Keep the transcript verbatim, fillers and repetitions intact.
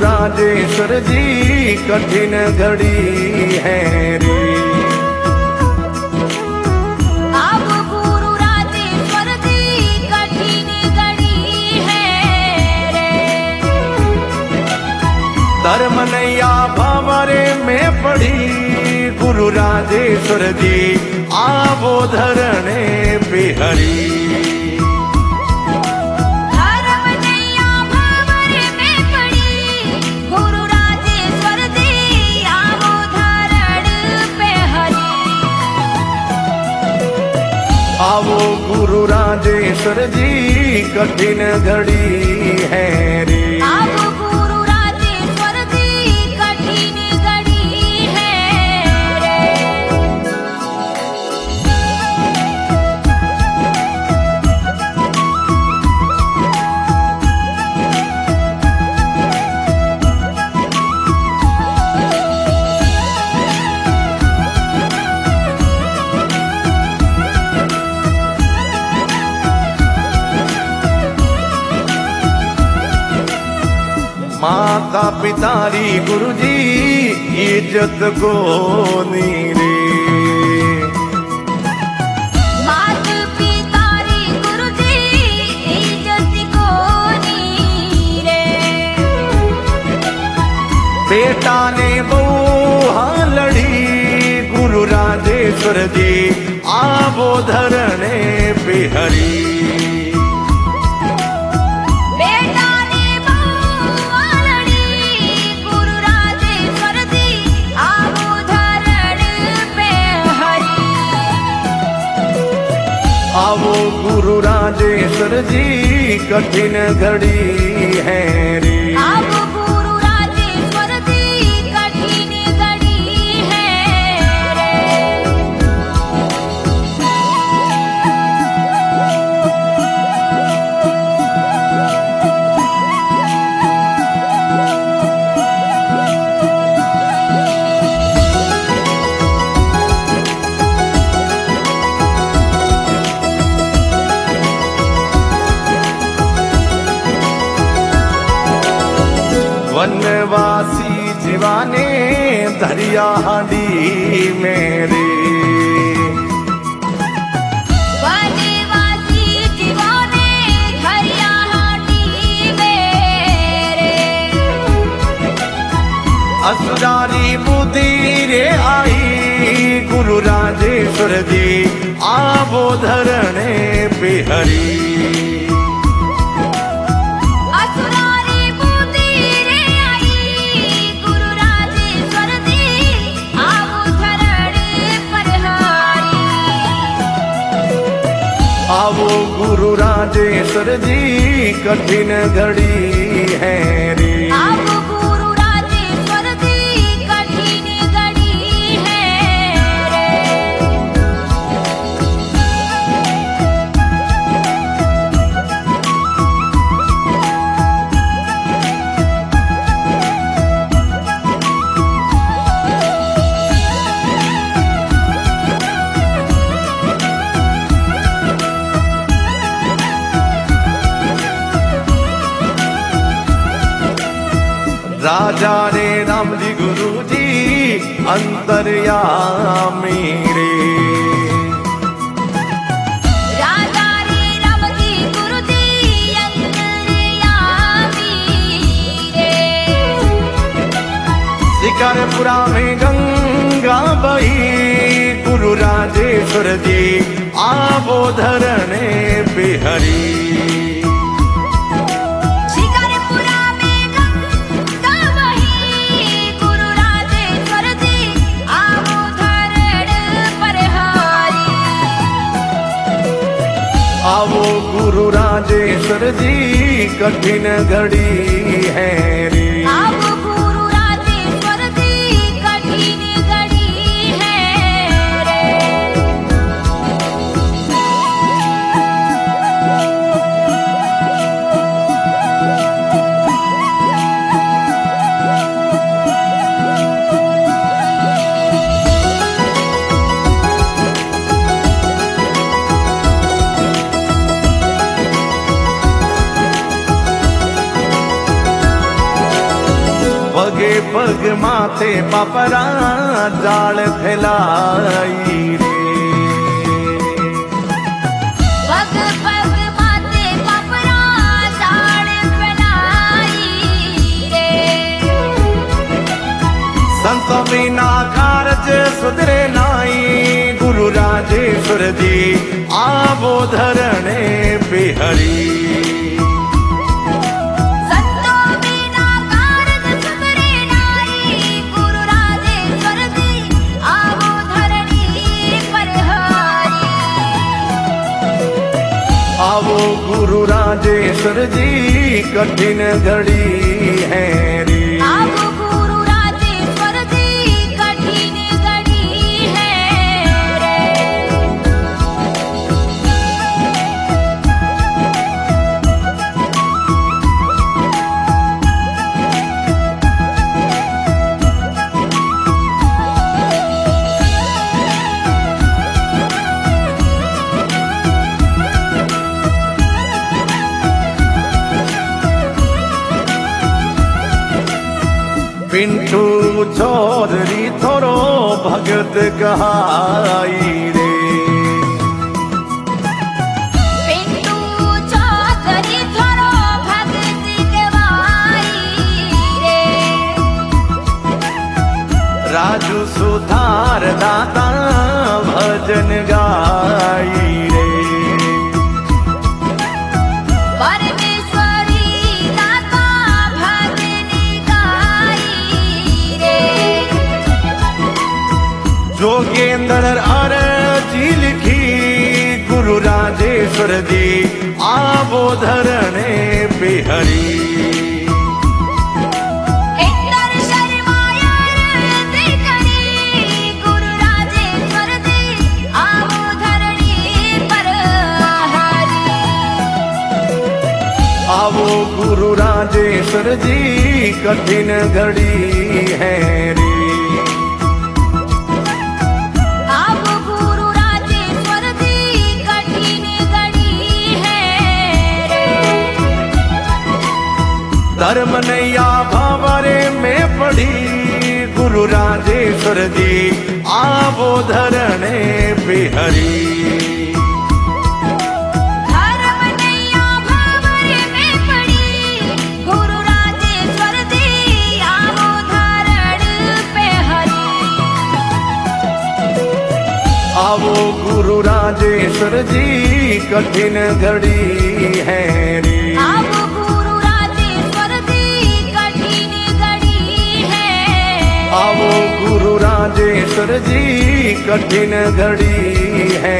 राजेश्वर जी कठिन घड़ी है रे। अब गुरु राजेश्वर जी कठिन घड़ी है रे। धर्म नैया भंवरे में पड़ी गुरु राजेश्वर जी आवो धरणे बिहरी। आवो गुरु राजेश्वर जी कठिन घड़ी है रे। अब गुरु राजेश्वर जी कठिन घड़ी है रे। माता पितारी गुरु जी इज्जत को नीरे। मात पितारी गुरु जी इज्जत को नीरे। बेटा ने बहु लड़ी गुरु राजेश्वर जी आवो धरणे बिहरी। आवो गुरु राजेश्वर जी कठिन घड़ी है रे। अब गुरु राजेश्वर जी कठिन घड़ी है रे। वनवासी जीवाने दरिया हांडी मेरे। वनवासी जीवाने दरिया हांडी मेरे। असुरारी बुद्धि रे आई गुरु राजेश्वर जी आवो धरणे बिहरी। आवो गुरु राजेश्वर जी कठिन घड़ी है रे। अब गुरु राजेश्वर जी कठिन घड़ी है रे। राजा रे राम जी गुरु जी अंतर्यामी रे। राजा रे राम जी गुरु जी अंतर्यामी रे। शिकारपुरा में गंगा बही गुरु राजेश्वर जी आवो धरणे बिहरी। आवो गुरु राजेश्वर जी कठिन घड़ी है रे। अब गुरु राजेश्वर जी कठिन घड़ी है रे। पगे पग माथे पापरा जाल फैलाई रे। पग पग माथे पापरा जाल फैलाई रे। संत बिना कारज सुधरे नाई, गुरु राजेश्वर जी आवो धरणे बिहरी। आवो गुरु राजेश्वर जी कठिन घड़ी है रे। आवो गुरु राजेश्वर जी कठिन घड़ी है रे। पिंटू चौधरी थोरो भगत कहाई रे। पिंटू चौधरी थोरो भगत कहाई रे। राजू सुधार दाता भजन गाई रे। जोगेंद्र अर्जी लिखी गुरु राजेश्वर जी आवो धरणे बिहरी। इंदर शर्मा अर्जी करी गुरु राजेश्वर जी आवो धरणी पर हरी। आवो गुरु राजेश्वर जी कठिन घड़ी है रे। धर्म नैया भंवरे में पड़ी गुरु राजेश्वर जी आवो धरणे बिहरी। धर्म नैया भंवरे में पड़ी गुरु राजेश्वर जी आवो धरण पे हरी। आवो गुरु राजेश्वर जी कठिन घड़ी है रे। आवो गुरु राजेश्वर जी कठिन घड़ी है। आवो गुरु राजेश्वर जी कठिन घड़ी है।